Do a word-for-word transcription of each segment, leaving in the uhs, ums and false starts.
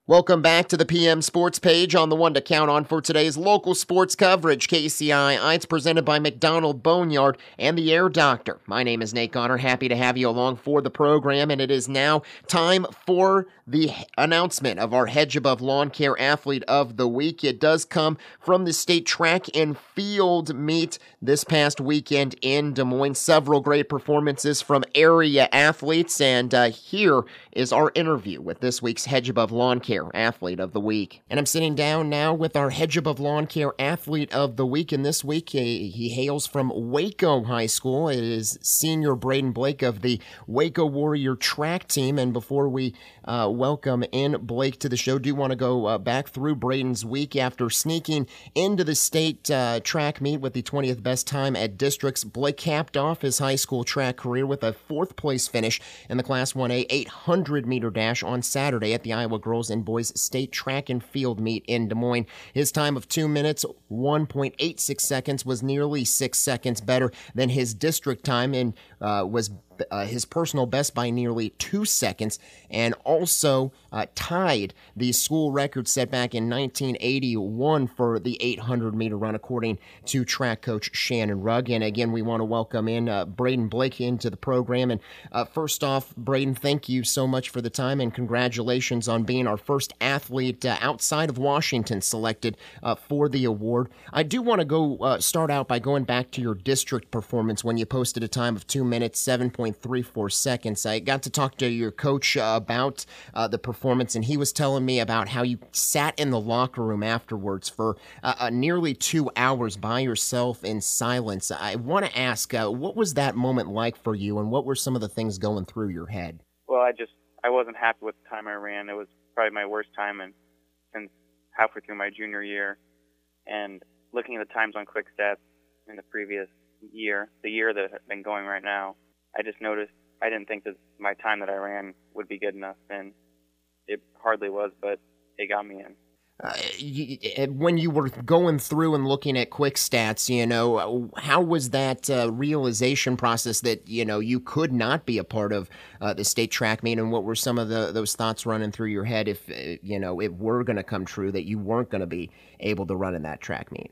Welcome back to the P M Sports page on the one to count on for today's local sports coverage. K C I I, it's presented by McDonald Boneyard and the Air Doctor. My name is Nate Connor. Happy to have you along for the program, and it is now time for the announcement of our Hedge Above Lawn Care Athlete of the Week. It does come from the state track and field meet this past weekend in Des Moines. Several great performances from area athletes, and uh, here is our interview with this week's Hedge Above Lawn Care Athlete of the Week. And I'm sitting down now with our Hedge Above Lawn Care Athlete of the Week, and this week he, he hails from Waco High School. It is senior Braden Blake of the Waco Warrior track team. And before we uh, welcome in Blake to the show, do want to go uh, back through Braden's week. After sneaking into the state uh, track meet with the twentieth best time at districts, Blake capped off his high school track career with a fourth place finish in the Class one A eight hundred meter dash on Saturday at the Iowa Girls and Boys State Track and Field meet in Des Moines. His time of two minutes, one point eight six seconds was nearly six seconds better than his district time and uh, was Uh, his personal best by nearly two seconds, and also uh, tied the school record set back in nineteen eighty-one for the eight hundred meter run, according to track coach Shannon Rugg. And again, we want to welcome in uh, Braden Blake into the program. And uh, first off, Braden, thank you so much for the time, and congratulations on being our first athlete uh, outside of Washington selected uh, for the award. I do want to go uh, start out by going back to your district performance when you posted a time of two minutes, seven point three four seconds. I got to talk to your coach uh, about uh, the performance, and he was telling me about how you sat in the locker room afterwards for uh, uh, nearly two hours by yourself in silence. I want to ask, uh, what was that moment like for you, and what were some of the things going through your head? Well, I just I wasn't happy with the time I ran. It was probably my worst time in, since halfway through my junior year. And looking at the times on QuickStats in the previous year, the year that I've been going right now, I just noticed I didn't think that my time that I ran would be good enough, and it hardly was, but it got me in. Uh, you, when you were going through and looking at quick stats, you know, how was that uh, realization process that, you know, you could not be a part of uh, the state track meet, and what were some of the those thoughts running through your head if, uh, you know, it were going to come true that you weren't going to be able to run in that track meet?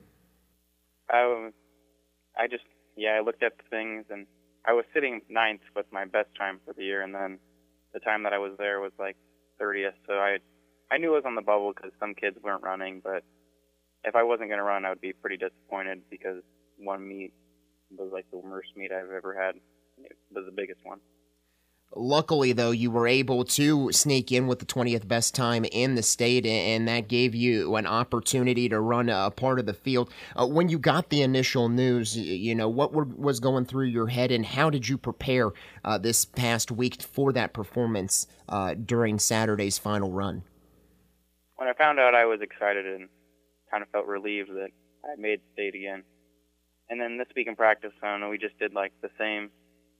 I, I just, yeah, I looked at the things, and I was sitting ninth with my best time for the year, and then the time that I was there was like thirtieth, so I I knew I was on the bubble because some kids weren't running, but if I wasn't going to run, I would be pretty disappointed because one meet was like the worst meet I've ever had. It was the biggest one. Luckily, though, you were able to sneak in with the twentieth best time in the state, and that gave you an opportunity to run a part of the field. Uh, when you got the initial news, you know, what were, was going through your head, and how did you prepare uh, this past week for that performance uh, during Saturday's final run? When I found out, I was excited and kind of felt relieved that I made state again. And then this week in practice, I don't know, we just did like the same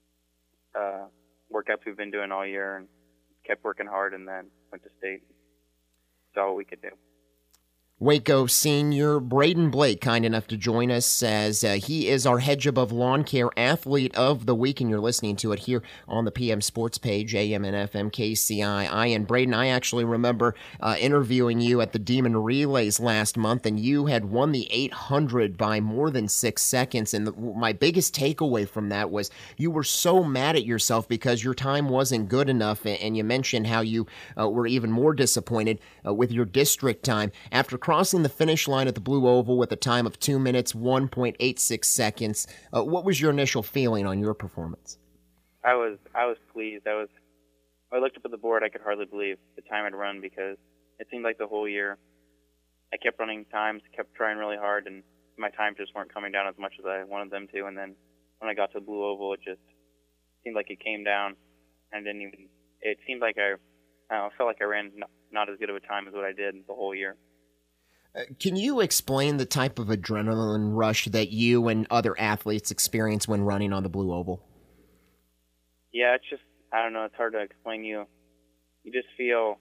uh, workouts we've been doing all year and kept working hard, and then went to state. That's all we could do. Waco senior Braden Blake, kind enough to join us as uh, he is our Hedge Above Lawn Care Athlete of the Week, and you're listening to it here on the P M Sports page, A M and F M K C I I. And Braden, I actually remember uh, interviewing you at the Demon Relays last month, and you had won the eight hundred by more than six seconds, and the, my biggest takeaway from that was you were so mad at yourself because your time wasn't good enough, and you mentioned how you uh, were even more disappointed uh, with your district time. After crossing the finish line at the Blue Oval with a time of two minutes, one point eight six seconds, uh, what was your initial feeling on your performance? I was I was pleased. I was. When I looked up at the board, I could hardly believe the time I'd run because it seemed like the whole year I kept running times, kept trying really hard, and my times just weren't coming down as much as I wanted them to. And then when I got to the Blue Oval, it just seemed like it came down, and didn't even. It seemed like I, I don't know, felt like I ran not, not as good of a time as what I did the whole year. Can you explain the type of adrenaline rush that you and other athletes experience when running on the Blue Oval? Yeah, it's just, I don't know, it's hard to explain you. You just feel,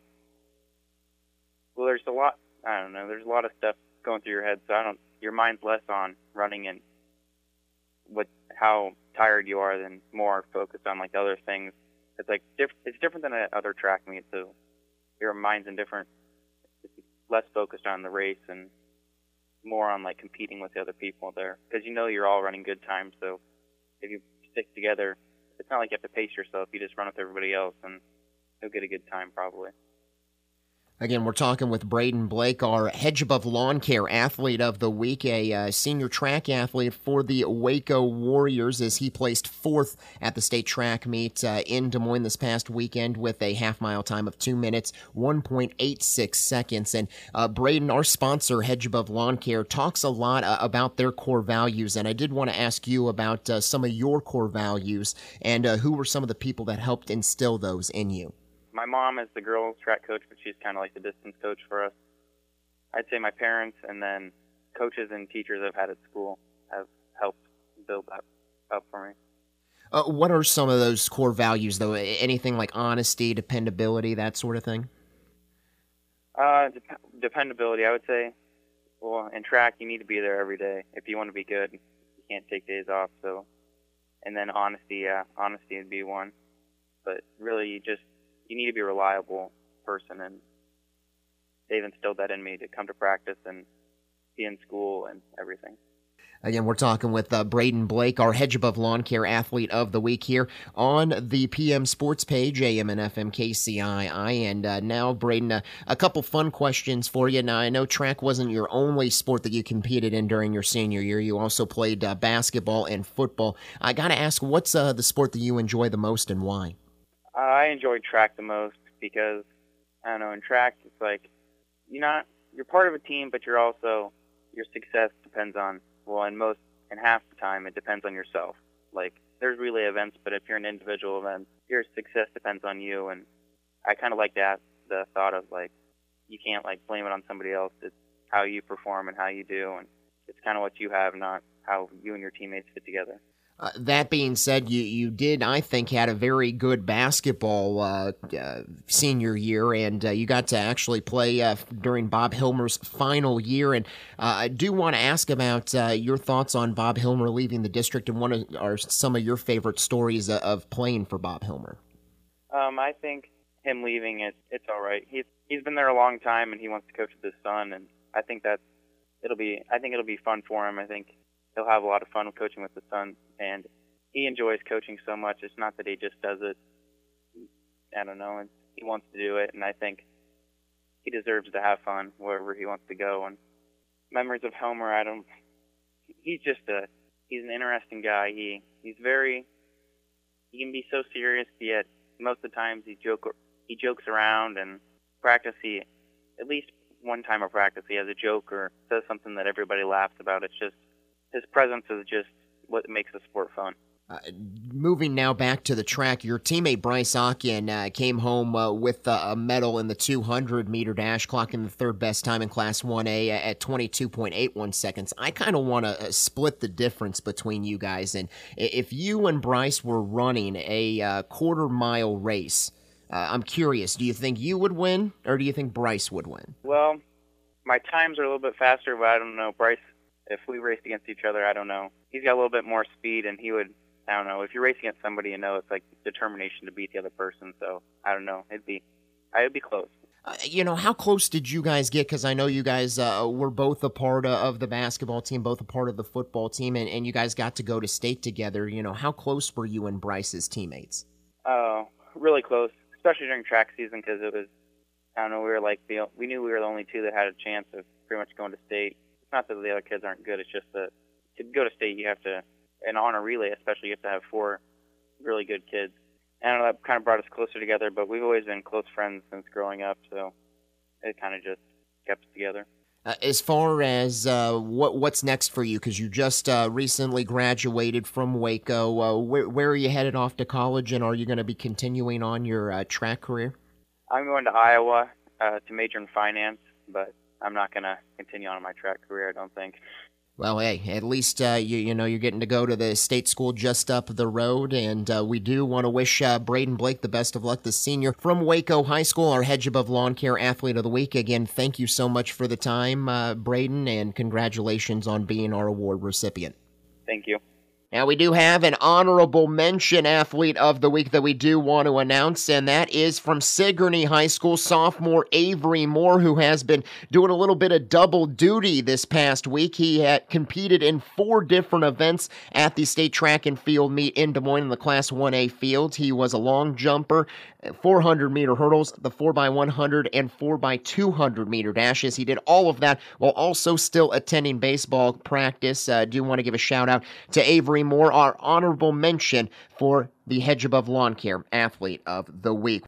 well, there's a lot, I don't know, there's a lot of stuff going through your head, so I don't, your mind's less on running and what, how tired you are than more focused on, like, other things. It's like, diff, it's different than other track meets, so your mind's in different, it's less focused on the race and more on like competing with the other people there, because you know you're all running good times. So if you stick together, it's not like you have to pace yourself. You just run with everybody else, and you'll get a good time probably. Again, we're talking with Braden Blake, our Hedge Above Lawn Care Athlete of the Week, a uh, senior track athlete for the Waco Warriors, as he placed fourth at the state track meet uh, in Des Moines this past weekend with a half-mile time of two minutes, one point eight six seconds. And uh, Braden, our sponsor, Hedge Above Lawn Care, talks a lot uh, about their core values, and I did want to ask you about uh, some of your core values and uh, who were some of the people that helped instill those in you. My mom is the girls' track coach, but she's kind of like the distance coach for us. I'd say my parents, and then coaches and teachers I've had at school have helped build that up for me. Uh, what are some of those core values, though? Anything like honesty, dependability, that sort of thing? Uh, dep- dependability, I would say. Well, in track, you need to be there every day. If you want to be good, you can't take days off. So, and then honesty, yeah, honesty would be one. But really, you just you need to be a reliable person, and they've instilled that in me to come to practice and be in school and everything. Again, we're talking with uh, Braden Blake, our Hedge Above Lawn Care Athlete of the Week here on the P M Sports page, A M and F M K C I I. And uh, now, Braden, uh, a couple fun questions for you. Now, I know track wasn't your only sport that you competed in during your senior year. You also played uh, basketball and football. I got to ask, what's uh, the sport that you enjoy the most and why? Uh, I enjoy track the most because, I don't know, in track, it's like you're not, you're part of a team, but you're also, your success depends on, well, in most, in half the time, it depends on yourself. Like, there's relay events, but if you're an individual event, your success depends on you, and I kind of like that, the thought of, like, you can't, like, blame it on somebody else. It's how you perform and how you do, and it's kind of what you have, not how you and your teammates fit together. Uh, that being said, you, you did, I think, had a very good basketball uh, uh, senior year, and uh, you got to actually play uh, during Bob Hilmer's final year. And uh, I do want to ask about uh, your thoughts on Bob Hilmer leaving the district, and what are, are some of your favorite stories of, of playing for Bob Hilmer? Um, I think him leaving, it, it's all right. He's he's been there a long time, and he wants to coach with his son, and I think that it'll be I think it'll be fun for him. I think he'll have a lot of fun coaching with his son, and he enjoys coaching so much. It's not that he just does it. I don't know. He wants to do it, and I think he deserves to have fun wherever he wants to go. And memories of Homer, I don't. He's just a. He's an interesting guy. He he's very. He can be so serious, yet most of the times he joke he jokes around, and practice he at least one time of practice he has a joke or says something that everybody laughs about. It's just. His presence is just what makes the sport fun. Uh, moving now back to the track, your teammate Bryce Ocken uh, came home uh, with uh, a medal in the two hundred meter dash, clocking the third best time in Class one A at twenty-two point eight one seconds. I kind of want to uh, split the difference between you guys, and if you and Bryce were running a uh, quarter mile race, uh, I'm curious, do you think you would win, or do you think Bryce would win? Well, my times are a little bit faster, but I don't know. Bryce, if we raced against each other, I don't know. He's got a little bit more speed, and he would, I don't know. If you're racing against somebody, you know it's like determination to beat the other person. So I don't know. It'd be, I'd be close. Uh, you know, how close did you guys get? Because I know you guys uh, were both a part of the basketball team, both a part of the football team, and, and you guys got to go to state together. You know, how close were you and Bryce's teammates? Oh, uh, really close, especially during track season, because it was, I don't know, we were like, the, we knew we were the only two that had a chance of pretty much going to state. It's not that the other kids aren't good. It's just that to go to state, you have to, and on a relay especially, you have to have four really good kids. And that kind of brought us closer together, but we've always been close friends since growing up, so it kind of just kept us together. Uh, as far as uh, what what's next for you, because you just uh, recently graduated from Waco, uh, where, where are you headed off to college, and are you going to be continuing on your uh, track career? I'm going to Iowa uh, to major in finance, but I'm not going to continue on in my track career, I don't think. Well, hey, at least uh, you you know you're getting to go to the state school just up the road, and uh, we do want to wish uh, Braden Blake the best of luck, the senior from Waco High School, our Hedge Above Lawn Care Athlete of the Week. Again, thank you so much for the time, uh, Braden, and congratulations on being our award recipient. Thank you. Now, we do have an honorable mention athlete of the week that we do want to announce, and that is from Sigourney High School sophomore Avery Moore, who has been doing a little bit of double duty this past week. He had competed in four different events at the state track and field meet in Des Moines in the Class one A field. He was a long jumper, four hundred meter hurdles, the four by one hundred, and four by two hundred meter dashes. He did all of that while also still attending baseball practice. I uh, do want to give a shout out to Avery Moore, our honorable mention for the Hedge Above Lawn Care Athlete of the Week.